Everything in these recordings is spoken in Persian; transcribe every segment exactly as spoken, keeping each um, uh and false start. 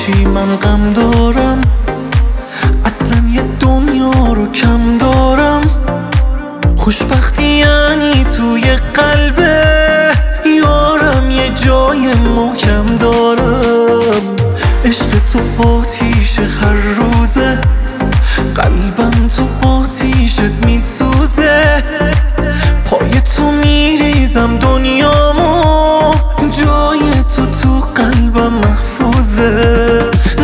باشی من غم دارم، اصلا یه دنیا رو کم دارم. خوشبختی یعنی توی قلبه یارم یه جای محکم دارم. عشق تو آتیشه هر روزه، قلبم تو آتیشت میسوزه. پای تو میریزم دنیامو، جای تو تو قلبم محفوظه.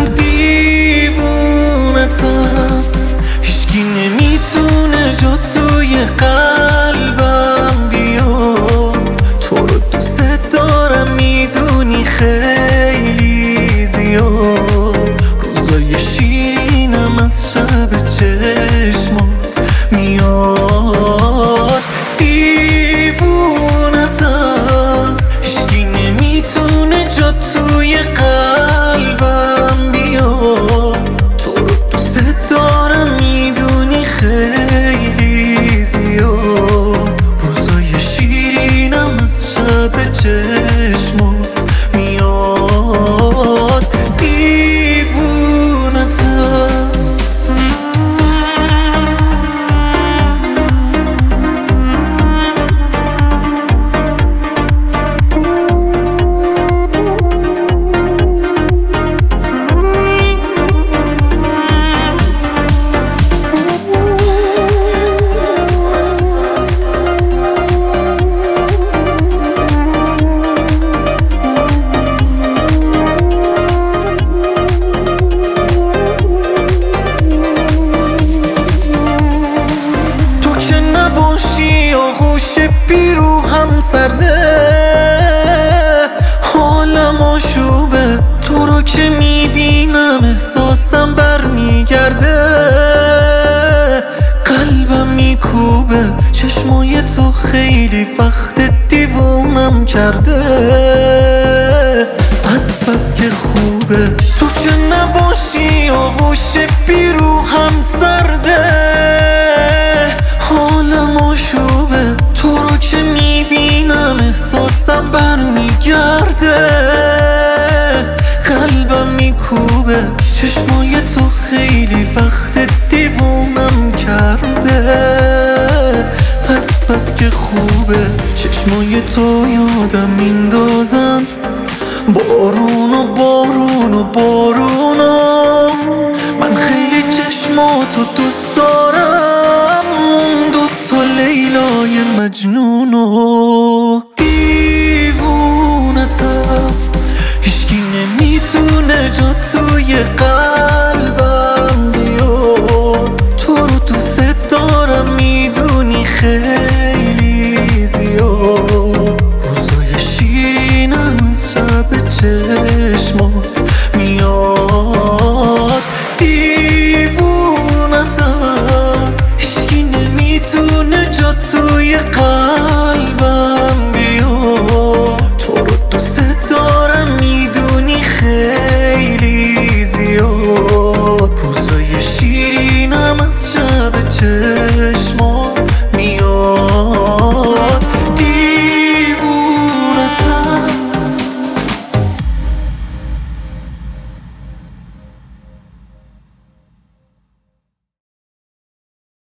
دیوونتم هیچکی نمیتونه جا توی قلبم بیاد. تو رو دوست دارم میدونی خیلی زیاد. روزای شیرینم از شب چشمات میاد. دیوونتم هیچکی نمیتونه جا توی قلبم بیاد. تو رو دوست دارم میدونی خیلی زیاد. روزای شیرینم از شب چشمات میاد. دیوونتم آغوش بیرو هم سرده، حالم آشوبه. تو رو که میبینم احساسم برمیگرده، قلبم میکوبه. چشمای تو خیلی وقت دیوونم کرده، از بس که خوبه. تو که نباشی آغوش بیرو هم سرده، حالم آشوبه. تو رو که میبینم احساسم برمیگرده، قلبم میکوبه. چشمای تو خیلی وقت دیوونم کرده، پس پس که خوبه. چشمای تو یادم میندازن بارون و بارون و بارونو. من خیلی چشماتو دوست دارم، اون دوتا لیلای مجنونو. دیوونتم هیچکی نمیتونه جا توی قلبم